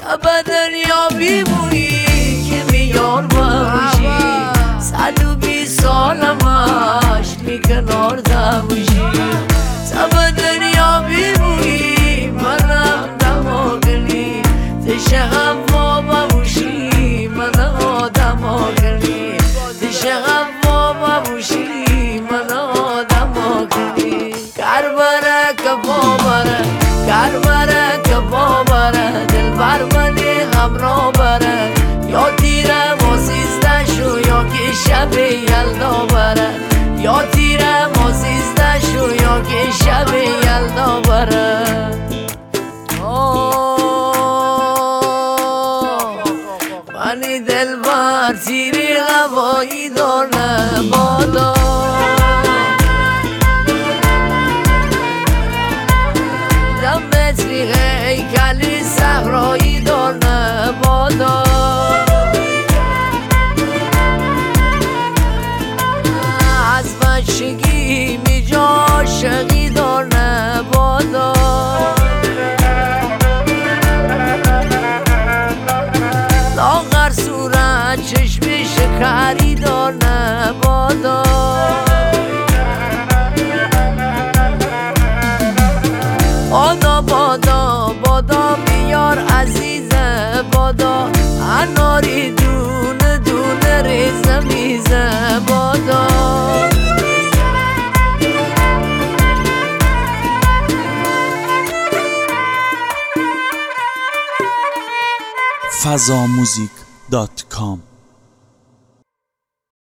دنیا بیمونی که میار باشی 120 سالمش میکنار دموشی تا دنیا بیمونی منم دماغنی تشغم و بموشی من آدم آگنی تشغم و بموشی من آدم آگنی کربره که بابره دل بر منی همراه بره یا تیره ما 13 شو یا که شب یلدا بره یا تیره ما 13 شو یا که شب یلدا بره منی دل بر تیری هوایی دانه بادا متری هیکلی صحرایی دانه بادا از بچگی میجا عاشقی دانه بادا لاغر صورت چشمی شکری دانه بادا بادا بیار عزیزه بادا اناری دونه دونه ریزه میزه بادا fazamusic.com